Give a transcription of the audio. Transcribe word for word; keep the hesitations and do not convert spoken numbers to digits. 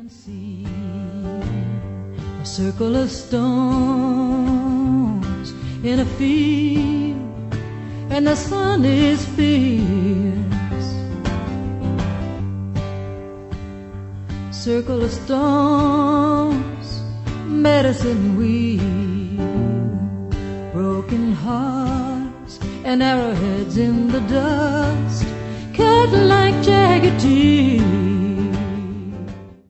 see a circle of stones in a field, and the sun is fierce. Circle of stones, medicine wheel, broken hearts and arrowheads in the dust, cut like jagged teeth.